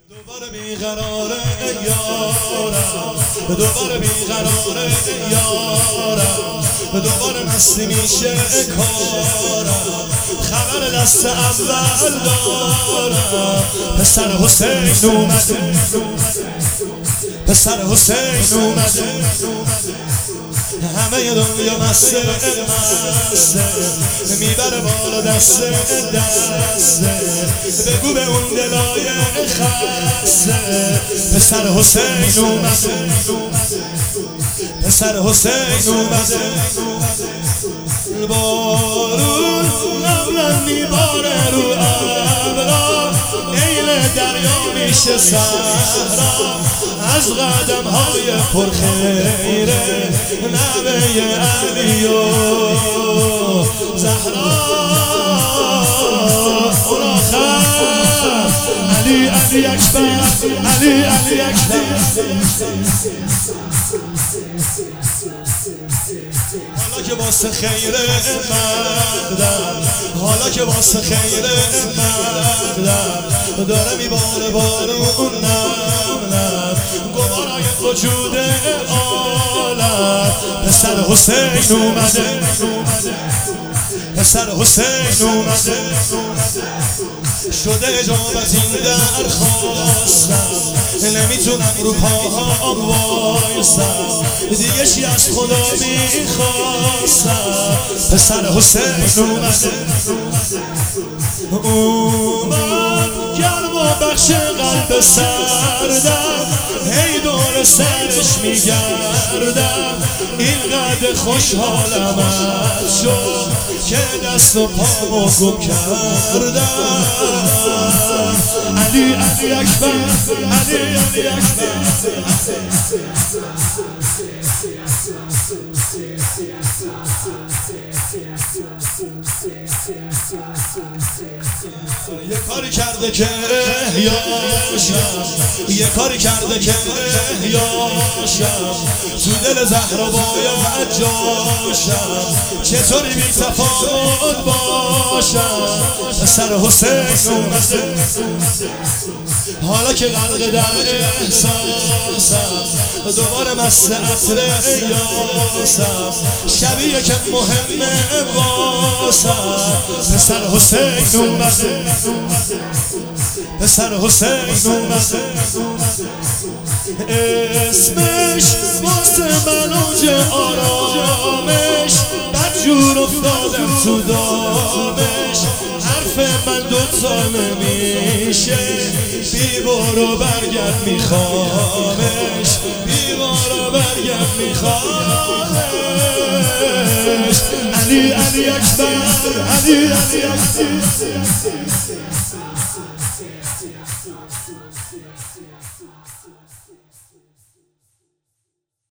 دوباره بیقراره یارم، دوباره بیقراره یارم، دوباره مستی میشه کارم، خبر دست اول دارم. پسر حسین اومده، پسر حسین اومده، همه دنیا مسته میبره بالا دسته بگو به اون دلای خسته. پسر حسین اومده، پسر حسین اومده، بارون قبلا میباره رو ابرا، ایل دریا میشه صحرا، از قدم های پرخیره نبه علی و زهرا. اون آخر علی علی اکبر، علی علی اکبر. حالا که واسه خیر مردم، حالا که واسه خیر مردم، داره میباره بارون نم نم گوارای وجود عالم. پسر حسین اومده، پسر حسین اومده، شده اجابت این درخواستم، نمیتونم رو پاهام وایسم، دیگه چی از خدا میخواستم. پسر حسین اومده، اومد گرم و بخش قلب سردم، هی دور سرش میگردم، اینقدر خوشحالم از شد که دست و پامو گم کردم. علی علی اکبر، علی علی اکبر. یه کاری کرده که احیاشم، یه کاری کرده که احیاشم، تو دل زهرا باید جاشم، چطوری بی تفاوت باشم. پسر حسین اومده، حالا که غرق در احساسم، دوباره مست عطر یاسم، شبیه که مهمه واسم. پسر حسین اومده، پسر حسین اومده، اسمش واسه من اوج آرامش، بدجور افتادم تو دامش، حرف من دوتا نمیشه، بی برو برگرد میخوامش، بی برو برگرد میخوامش. علی علی اکبر، علی علی اکبر.